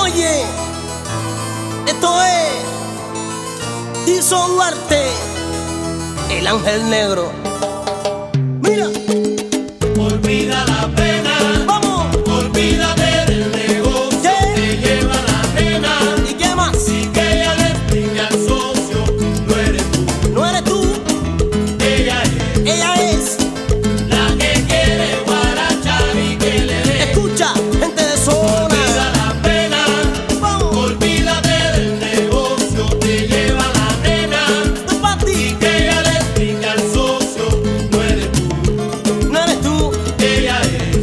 Oye, esto es Tizo Duarte, el ángel negro. Mira, olvida la pena, vamos, olvídate del negocio que lleva la nena. ¿y qué más? Y que ella le explique al socio, no eres tú, No eres tú, ella es ella es. la que quiere guarachar y que le dé. Escucha, gente de zona. Olvida la pena, Vamos, olvídate del negocio que lleva la nena. esto es pa' Y ti. que ella le explique al socio, no eres tú, No eres tú, ella es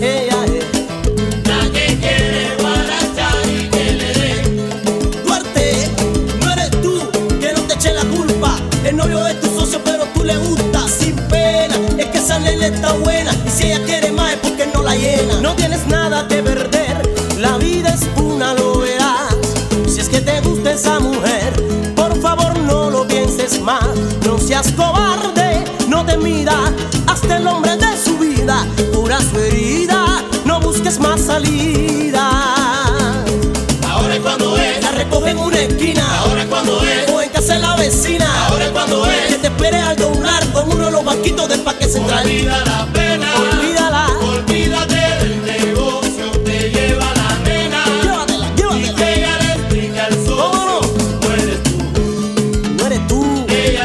la que quiere guarachar y que le dé. Duarte, no eres tú, que no te eche la culpa. El novio es tu socio, pero tú le gustas sin pena. Es que esa nena está buena, y si ella quiere más es porque no la llena. No tienes nada que perder, la vida es una, lo verás. Si es que te gusta esa mujer, por favor no lo pienses más. No seas cobarde, no te midas, hazte el hombre de su vida. Cura su herida, no busques más salida. Ahora es cuando es, La recogen en una esquina, ahora es cuando es, o en casa de la vecina. ahora es cuando Que es. te espere al doblar con uno de los banquitos del Parque Central. Olvida la pena, Olvídala, olvídate del negocio que lleva la nena. llévatela, Y llévatela. que ella le explique al socio, no eres tú, No eres tú, ella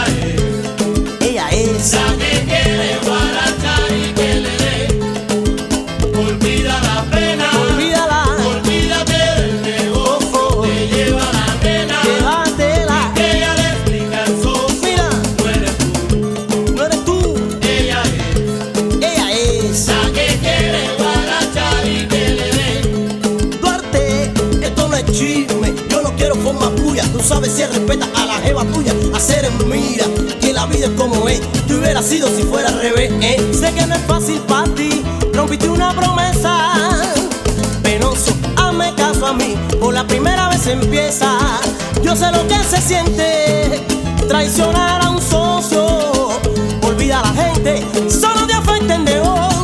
es ella es. la que quiere guarachar y que le dé. Olvida la pena, Olvídala, olvídate del negocio que lleva la nena. llévatela. Que ella le explique al socio, Mira, no eres tú, no eres tú, ella es ella es. la que quiere guarachar y que le dé. Duarte, esto no es chisme, yo no quiero forma puya. Tú sabes si respeta a la jeva tuya, hacer mira, que la vida es como es. Tú hubieras sido si fuera al revés, Sé que no es fácil para ti, rompiste una promesa. Penoso, hazme caso a mí, por la primera vez empieza. Yo sé lo que se siente, traicionar a un socio. Olvida a la gente, solo te afecta en negocio.